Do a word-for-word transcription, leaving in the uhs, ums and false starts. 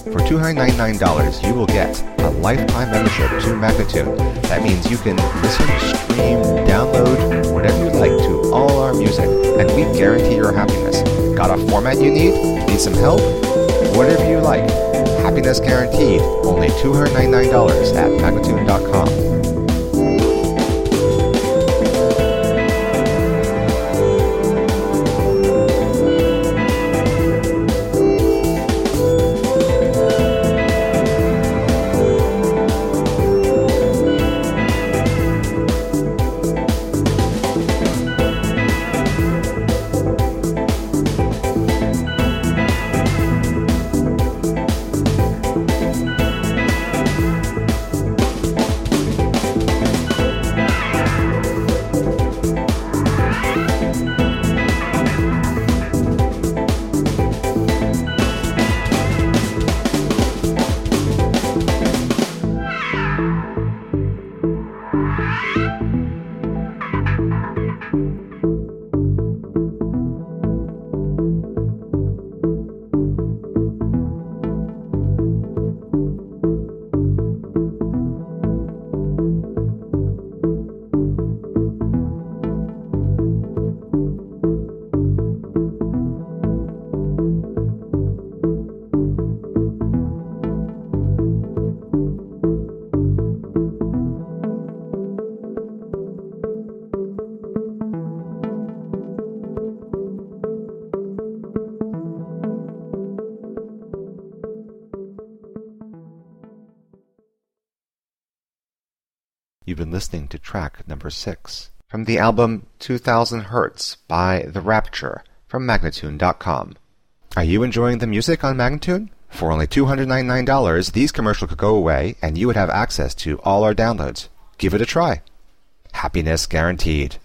For two hundred ninety-nine dollars, you will get a lifetime membership to Magnatune. That means you can listen, stream, download, whatever you like to all our music, and we guarantee your happiness. Got a format you need? Need some help? Whatever you like. Happiness guaranteed. Only two hundred ninety-nine dollars at Magnatune dot com. You've been listening to track number six from the album two thousand Hertz by The Rapture from Magnatune dot com. Are you enjoying the music on Magnatune? For only two hundred ninety-nine dollars, these commercials could go away and you would have access to all our downloads. Give it a try. Happiness guaranteed.